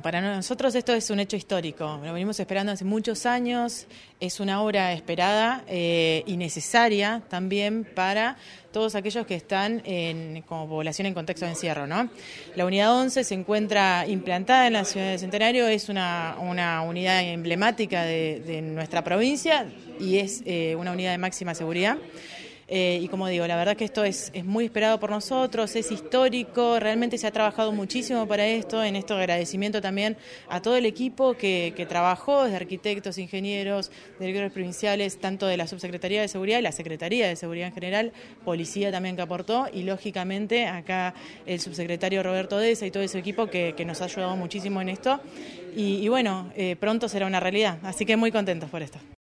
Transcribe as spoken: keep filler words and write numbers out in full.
para nosotros esto es un hecho histórico, lo venimos esperando hace muchos años, es una obra esperada eh, y necesaria también para todos aquellos que están en, como población en contexto de encierro, ¿no? La unidad once se encuentra implantada en la ciudad de Centenario, es una, una unidad emblemática de, de nuestra provincia y es eh, una unidad de máxima seguridad. Eh, y como digo, la verdad que esto es, es muy esperado por nosotros, es histórico, realmente se ha trabajado muchísimo para esto, en esto agradecimiento también a todo el equipo que, que trabajó, desde arquitectos, ingenieros, directores provinciales, tanto de la Subsecretaría de Seguridad y la Secretaría de Seguridad en general, policía también que aportó y lógicamente acá el subsecretario Roberto Deza y todo ese equipo que, que nos ha ayudado muchísimo en esto y, y bueno, eh, pronto será una realidad, así que muy contentos por esto.